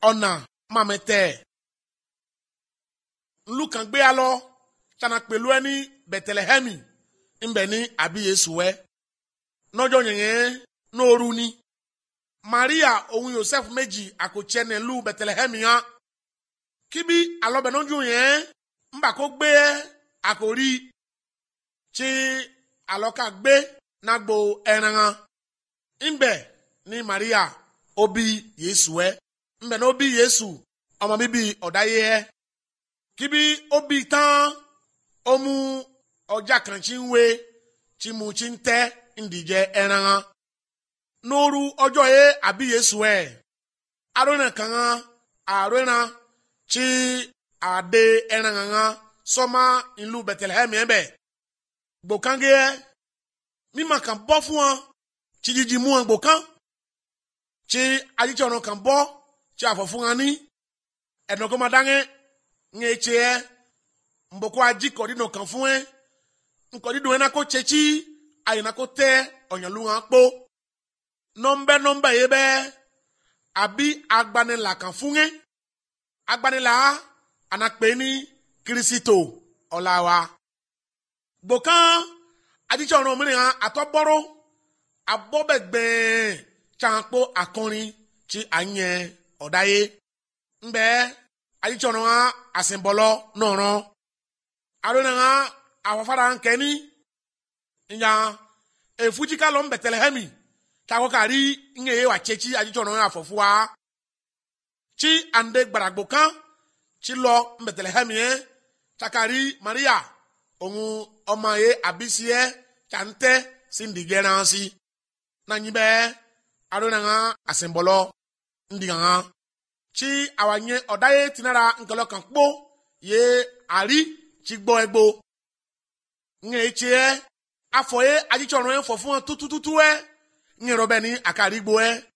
ona mamete lukan gbe alo chana pelu eni Betelehemi mbeni abi Yesuwe nojo nyenye n'oru ni Maria ohun Yosef meji akochene lu Betelehemi ha kibi alobe noju yen mba ko gbe akori chi aloka gbe nagbo eran imbe ni Maria obi Yesuwe mbe no obi Yesu omo bibi odaye kibi obi tan omu ọjà kan chinwe chimu chinte ndije eran n'oru ọjọ́ ye abi Yesuwe arona kan arona chi ade eran soma ilu Bethlehem ebe gbokange mi ma kan bo fún wọn chi jiji mu wọn gbokan chi ajiche ọ̀nà kan bo chi afọ fún wọn ni ẹ̀dùn kó ma dáńgẹ́ ń eche mboko ajiko dino kan fún ẹ nkọ̀dí dùn ẹ́ na kó chechi ayé na kó tẹ́ ọ̀yànlúwọ̀n pọ̀ nọ́mbẹ́ yẹ bẹ́ àbí agbanilà kan fún ẹ agbanilà anakpe ní Kírísítò ọ̀làwà gbọ̀kan adíjọ́ ọ̀rọ̀ mìíràn àtọ́gbọ́rọ́ abọ́bẹ̀gbẹ̀ẹ́ tsankpó akọrin tí a nyẹ ọ̀dáyé ńbẹ́ adíjọ́ ọ̀rọ̀ àsìnbọ̀lọ́ nọ̀rọ̀ arona awafara nkeni nya efujika lo Betelehemi tako kari nge wa chechi ajichono afofua chi ande gbaragbo kan chi lo Betelehemi takari Maria ohun ọmọ ye abisie chante sindigeransi na nyibe arona asembolo ndiga chi awanye odaye tinara nkelo kan po ye ari chigbo egbo nge eche afoye ajichono fo fún tutututu nge robeni akari gbo